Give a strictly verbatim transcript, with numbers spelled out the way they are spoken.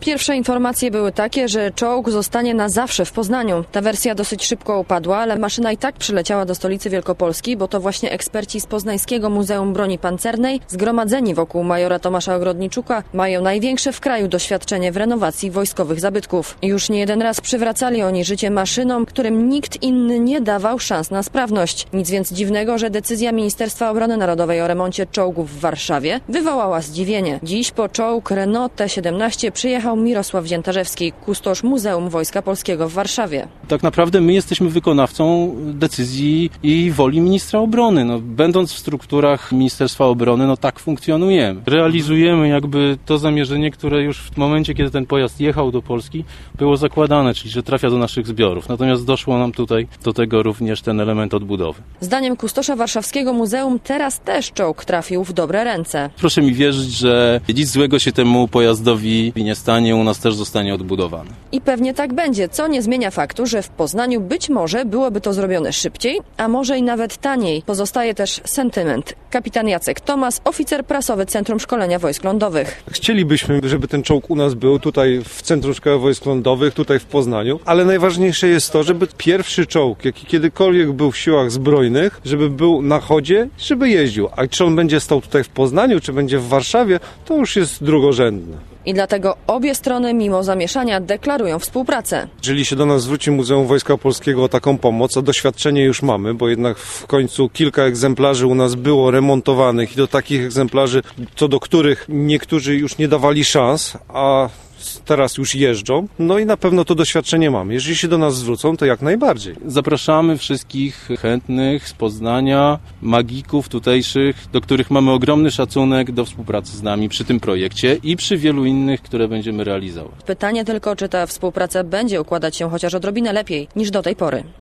Pierwsze informacje były takie, że czołg zostanie na zawsze w Poznaniu. Ta wersja dosyć szybko upadła, ale maszyna i tak przyleciała do stolicy Wielkopolski, bo to właśnie eksperci z Poznańskiego Muzeum Broni Pancernej, zgromadzeni wokół majora Tomasza Ogrodniczuka, mają największe w kraju doświadczenie w renowacji wojskowych zabytków. Już nie jeden raz przywracali oni życie maszynom, którym nikt inny nie dawał szans na sprawność. Nic więc dziwnego, że decyzja Ministerstwa Obrony Narodowej o remoncie czołgów w Warszawie wywołała zdziwienie. Dziś po czołg Renault T siedemnaście przyjechał Mirosław Ziętarzewski, kustosz Muzeum Wojska Polskiego w Warszawie. Tak naprawdę my jesteśmy wykonawcą decyzji i woli ministra obrony. No, będąc w strukturach Ministerstwa Obrony, no tak funkcjonujemy. Realizujemy jakby to zamierzenie, które już w momencie, kiedy ten pojazd jechał do Polski, było zakładane, czyli że trafia do naszych zbiorów. Natomiast doszło nam tutaj do tego również ten element odbudowy. Zdaniem kustosza warszawskiego muzeum teraz też czołg trafił w dobre ręce. Proszę mi wierzyć, że nic złego się temu pojazdowi nie stanie, u nas też zostanie odbudowany. I pewnie tak będzie, co nie zmienia faktu, że w Poznaniu być może byłoby to zrobione szybciej, a może i nawet taniej. Pozostaje też sentyment. Kapitan Jacek Tomas, oficer prasowy Centrum Szkolenia Wojsk Lądowych. Chcielibyśmy, żeby ten czołg u nas był tutaj w Centrum Szkolenia Wojsk Lądowych, tutaj w Poznaniu, ale najważniejsze jest to, żeby pierwszy czołg, jaki kiedykolwiek był w siłach zbrojnych, żeby był na chodzie, żeby jeździł. A czy on będzie stał tutaj w Poznaniu, czy będzie w Warszawie, to już jest drugorzędne. I dlatego obie strony, mimo zamieszania, deklarują współpracę. Jeżeli się do nas zwróci Muzeum Wojska Polskiego o taką pomoc, a doświadczenie już mamy, bo jednak w końcu kilka egzemplarzy u nas było remontowanych i do takich egzemplarzy, co do których niektórzy już nie dawali szans, a teraz już jeżdżą, no i na pewno to doświadczenie mamy. Jeżeli się do nas zwrócą, to jak najbardziej. Zapraszamy wszystkich chętnych z Poznania, magików tutejszych, do których mamy ogromny szacunek do współpracy z nami przy tym projekcie i przy wielu innych, które będziemy realizować. Pytanie tylko, czy ta współpraca będzie układać się chociaż odrobinę lepiej niż do tej pory.